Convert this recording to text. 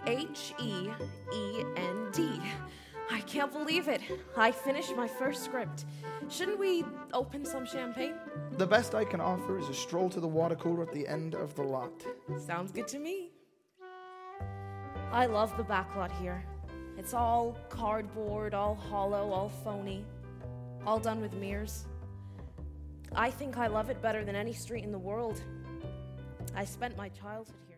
H-E-E-N-D. I can't believe it. I finished my first script. Shouldn't we open some champagne? The best I can offer is a stroll to the water cooler at the end of the lot. Sounds good to me. I love the backlot here. It's all cardboard, all hollow, all phony, all done with mirrors. I think I love it better than any street in the world. I spent my childhood here.